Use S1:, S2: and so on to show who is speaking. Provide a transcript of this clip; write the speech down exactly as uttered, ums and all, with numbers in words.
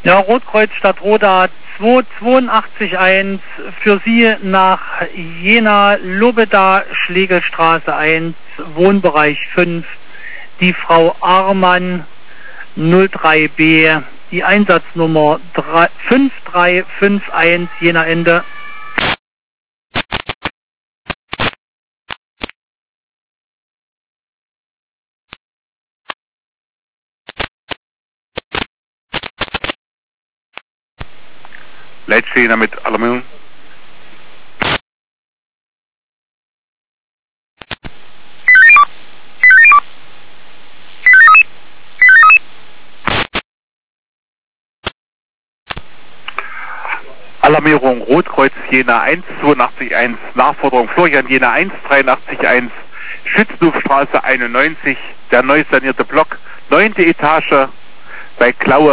S1: Ja, Rotkreuz Stadtroda zwei zwei acht eins für Sie nach Jena, Lobeda, Schlegelstraße eins, Wohnbereich fünf, die Frau Armann null drei B, die Einsatznummer fünf drei fünf eins, Jena Ende.
S2: Leitstehender mit Alarmierung. Alarmierung Rotkreuz Jena eins zwei acht eins, Nachforderung Florian Jena eins drei acht eins, Schützenhofstraße einundneunzig, der neu sanierte Block, neunte Etage bei Klaue.